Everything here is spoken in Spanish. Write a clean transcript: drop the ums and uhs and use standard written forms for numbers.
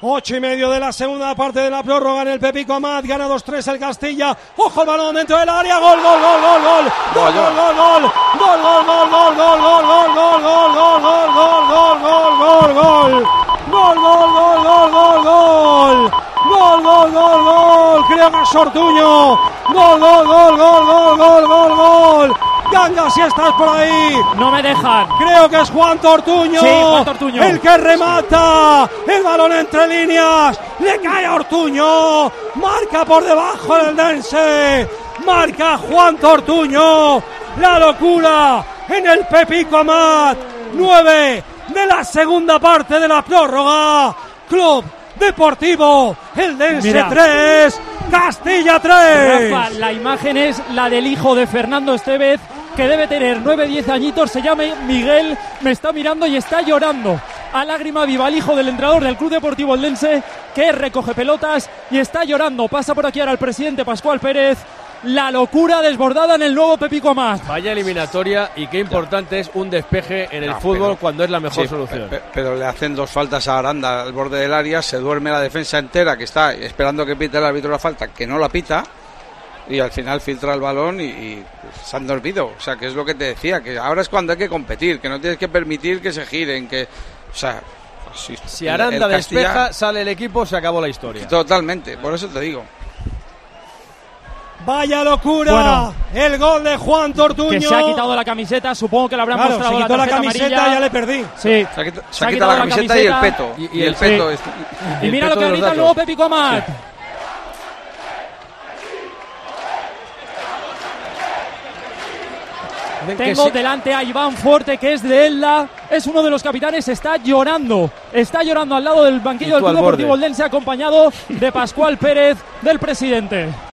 8:30 de la segunda parte de la prórroga en el Pepico Amat. Gana 2-3 el Castilla. Ojo el balón dentro del área. Gol, gol, gol, gol, gol. Gol, gol, gol, gol. Gol, gol, gol, gol, gol, gol, gol, gol, gol, gol, gol, gol, gol, gol. Gol, gol, gol, gol, gol, gol. Gol, gol, gol, gol. Creo que es Ortuño. Gol, gol, gol, gol, gol, gol, gol, gol. Ganga, si estás por ahí. No me dejan. Creo que es Juan Ortuño. Sí, Juan Ortuño. El que remata. El balón entre líneas. Le cae a Ortuño. Marca por debajo el Eldense. Marca Juan Ortuño. La locura en el Pepico Amat. 9 de la segunda parte de la prórroga. Club Deportivo Eldense 3, Castilla 3. Rafa, la imagen es la del hijo de Fernando Estevez, que debe tener 9-10 añitos, se llama Miguel, me está mirando y está llorando a lágrima viva el hijo del entrenador del Club Deportivo Eldense, que recoge pelotas y está llorando. Pasa por aquí ahora el presidente Pascual Pérez. La locura desbordada en el nuevo Pepico Amat. Vaya eliminatoria, y qué importante es un despeje en el fútbol cuando es la mejor solución. Pero le hacen 2 faltas a Aranda al borde del área, se duerme la defensa entera que está esperando que pite el árbitro la falta, que no la pita, y al final filtra el balón y se han dormido. O sea, que es lo que te decía, que ahora es cuando hay que competir, que no tienes que permitir que se giren, que, o sea, si Aranda despeja, sale el equipo, se acabó la historia. Totalmente, por eso te digo. Vaya locura, bueno, el gol de Juan Ortuño. Que se ha quitado la camiseta, supongo que le habrán mostrado se quitó la camiseta amarilla. Ya le perdí. Sí. Se ha quitado la camiseta y el peto. Y el peto. Sí. Y mira lo que grita el nuevo Pepico Amat. Sí. Tengo delante a Iván Forte, que es de Elda, es uno de los capitanes, está llorando al lado del banquillo del Club Deportivo Eldense, acompañado de Pascual Pérez, del presidente.